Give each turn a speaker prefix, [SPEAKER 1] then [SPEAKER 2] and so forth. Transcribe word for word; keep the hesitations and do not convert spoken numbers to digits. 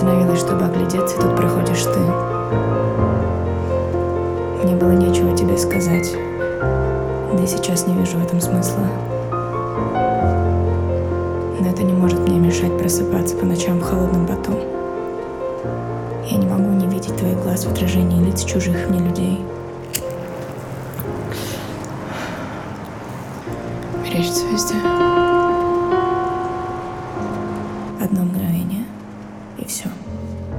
[SPEAKER 1] остановилась, чтобы оглядеться, и тут проходишь ты. Мне было нечего тебе сказать, да и сейчас не вижу в этом смысла. Но это не может мне мешать просыпаться по ночам в холодном поту. Я не могу не видеть твоих глаз в отражении лиц чужих мне людей. Мерещится везде. Одно мгновение, и все.